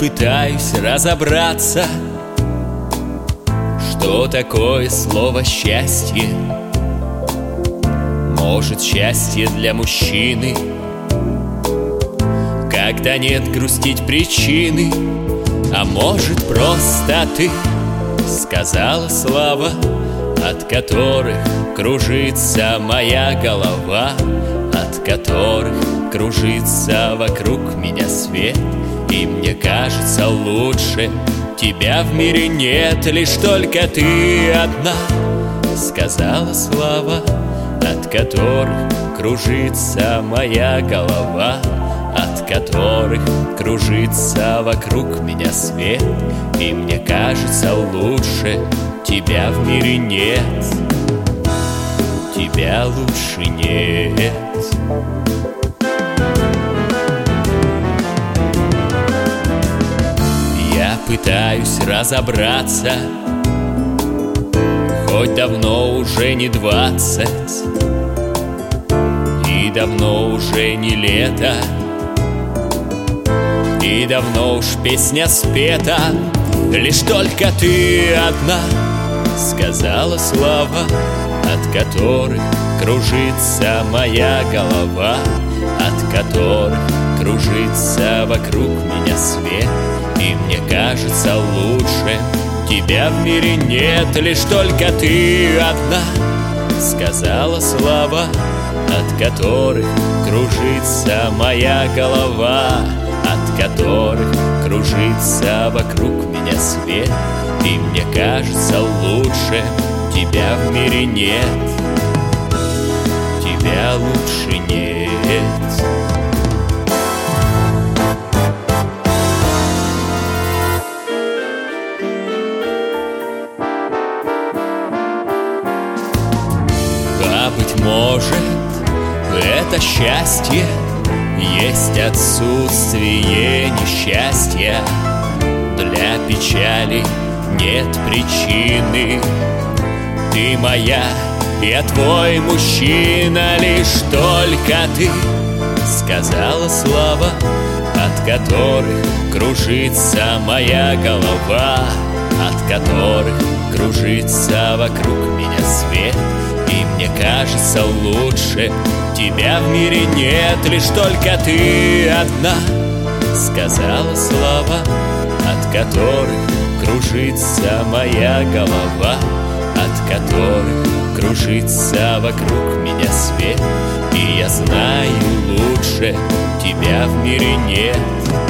пытаюсь разобраться, что такое слово «счастье». Может, счастье для мужчины, когда нет грустить причины, а может, просто ты сказала слова, от которых кружится моя голова, от которых кружится вокруг меня свет. И мне кажется, лучше тебя в мире нет, лишь только ты одна сказала слова, от которых кружится моя голова, от которых кружится вокруг меня свет. И мне кажется, лучше тебя в мире нет, тебя лучше нет. Я пытаюсь разобраться, хоть давно уже не 20, и давно уже не лето, и давно уж песня спета. Лишь только ты одна сказала слова, от которых кружится моя голова, от которых кружится вокруг меня свет. И мне кажется, лучше тебя в мире нет, лишь только ты одна сказала слова, от которых кружится моя голова, от которых кружится вокруг меня свет. И мне кажется, лучше тебя в мире нет, тебя лучше нет. А быть может, это счастье есть отсутствие несчастья. Для печали нет причины. Ты моя, я твой мужчина, лишь только ты сказала слова, от которых кружится моя голова, от которых кружится вокруг меня свет. И мне кажется, лучше тебя в мире нет, лишь только ты одна сказала слова, от которых кружится моя голова, от которых кружится вокруг меня свет. И я знаю, лучше тебя в мире нет,